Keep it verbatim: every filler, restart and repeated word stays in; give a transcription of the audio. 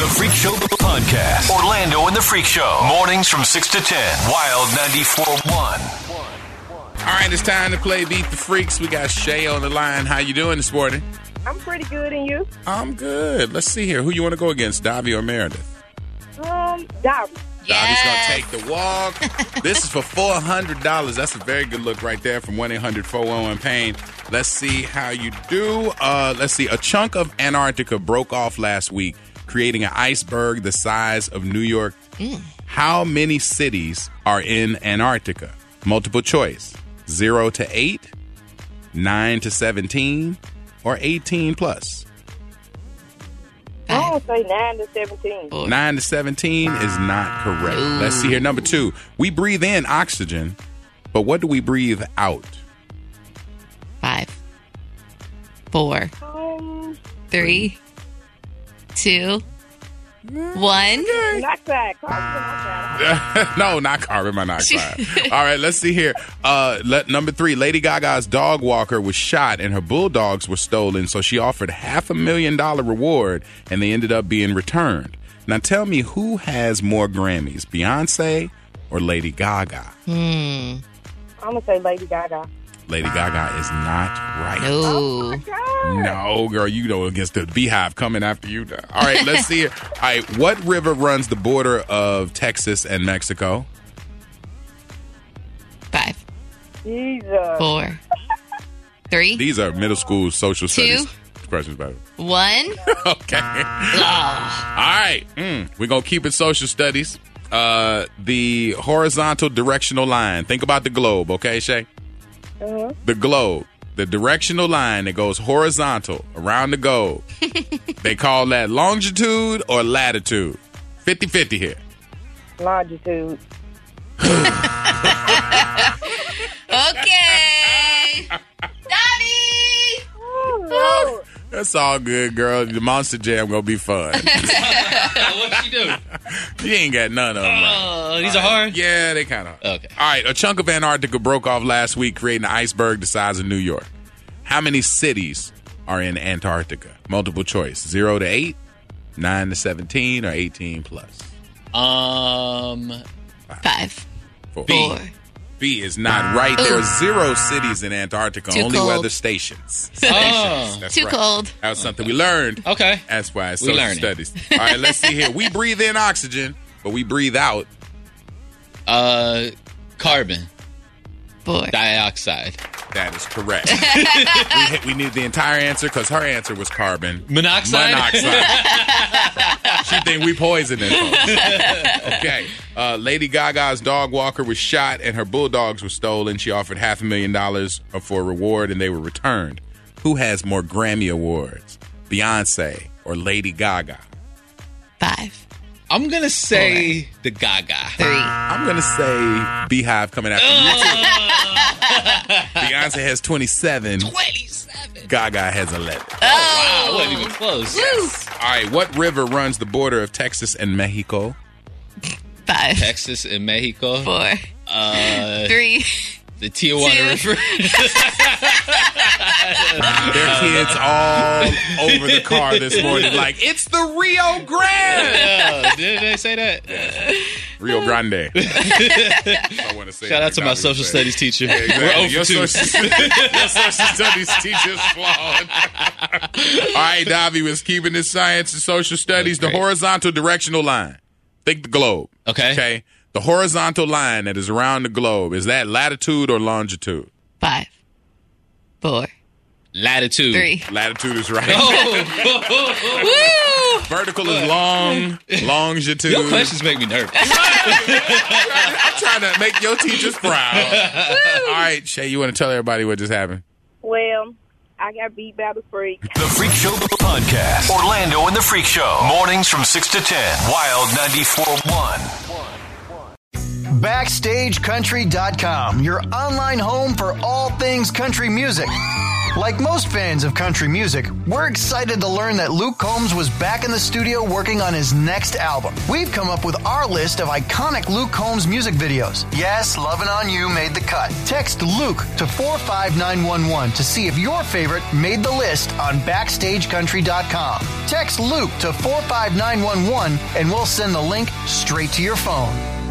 Freak Show Podcast. Orlando and the Freak Show. Mornings from six to ten. Wild ninety-four point one. All right, it's time to play Beat the Freaks. We got Shay on the line. How you doing this morning? I'm pretty good, and you? I'm good. Let's see here. Who you want to go against, Davi or Meredith? Um, Davi. Davi's going to take the walk. This is for four hundred dollars. That's a very good look right there from one eight hundred four one one pain. Let's see how you do. Uh, let's see. A chunk of Antarctica broke off last week, creating an iceberg the size of New York. Mm. How many cities are in Antarctica? Multiple choice. Zero to eight, nine to seventeen, or eighteen plus. I would say nine to seventeen. Nine to seventeen is not correct. Ooh. Let's see here. Number two. We breathe in oxygen, but what do we breathe out? Five, four, Um, three, two, one. monoxide, carbon monoxide. No, not carbon monoxide. All right, let's see here. Uh, let, number three, Lady Gaga's dog walker was shot and her bulldogs were stolen, so she offered half a million dollar reward, and they ended up being returned. Now tell me, who has more Grammys, Beyonce or Lady Gaga? Hmm. I'm going to say Lady Gaga. Lady Gaga is not right. No. Oh, my God. No, girl, you know against the Beehive coming after you. All right, let's see here. All right, what river runs the border of Texas and Mexico? Five, Jesus. four, three, These are middle school social Two. studies questions, baby. one. Okay. Oh. All right. Mm, we're going to keep it social studies. Uh, the horizontal directional line. Think about the globe, okay, Shay? Uh-huh. The globe. The directional line that goes horizontal around the globe. They call that longitude or latitude. fifty-fifty here. Longitude. Okay. Daddy. Oh, That's all good, girl. The Monster Jam going to be fun. What'd she do? You ain't got none of them. Oh, these are hard? Yeah, they kind of. Okay. All right. A chunk of Antarctica broke off last week, creating an iceberg the size of New York. How many cities are in Antarctica? Multiple choice. Zero to eight, nine to seventeen, or eighteen plus. Um, Five, Four. four. B is not right. There are zero cities in Antarctica, Too only cold. weather stations. Oh. Stations. That's Too right. cold. That was something we learned. Okay. That's why it's We social learning. studies. All right, let's see here. We breathe in oxygen, but we breathe out. Uh, carbon Four. dioxide. That is correct. we, we need the entire answer because her answer was carbon Monoxide? monoxide. She think we poisoning her. Okay. Uh, Lady Gaga's dog walker was shot and her bulldogs were stolen. She offered half a million dollars for a reward and they were returned. Who has more Grammy awards, Beyonce or Lady Gaga? Five, I'm going to say the Gaga. three. I'm going to say Beehive coming after you too. Beyonce has twenty-seven. twenty-seven. Gaga has eleven. Wow, I wasn't even close. All right. What river runs the border of Texas and Mexico? Five, Texas and Mexico. four, Uh, three. the Tijuana Two. River. Their kids all over the car this morning like, it's the Rio Grande. Yeah, did they say that? Rio Grande. I want to say Shout it out to like my Davi social said. studies teacher. Yeah, exactly. We're over Your two. social, your social studies teacher is flawed. All right, Davi was keeping his science and social studies. The Great. horizontal directional line. Think the globe. Okay. Okay. The horizontal line that is around the globe, is that latitude or longitude? Five, four, Latitude. three. Latitude is right. Oh. Woo! Vertical is long. Longitude. Your questions make me nervous. I'm trying to make your teachers proud. All right, Shay, you want to tell everybody what just happened? well, I got beat by the freak. The Freak Show Podcast. Orlando and the Freak Show. Mornings from six to ten. Wild ninety-four point one. Backstage Country dot com, your online home for all things country music. Like most fans of country music, we're excited to learn that Luke Combs was back in the studio working on his next album. We've come up with our list of iconic Luke Combs music videos. Yes, Lovin' On You made the cut. Text Luke to four five nine one one to see if your favorite made the list on backstage country dot com. Text Luke to four five nine one one and we'll send the link straight to your phone.